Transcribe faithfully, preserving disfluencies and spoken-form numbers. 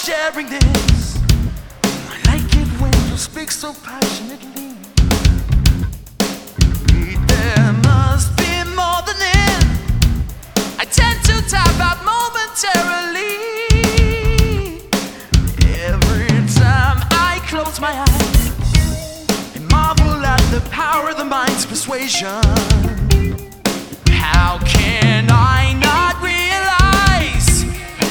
sharing this. I like it when you speak so passionately. There must be more than it. I tend to tap out momentarily. Every time I close my eyes, I marvel at the power of the mind's persuasion. How can I not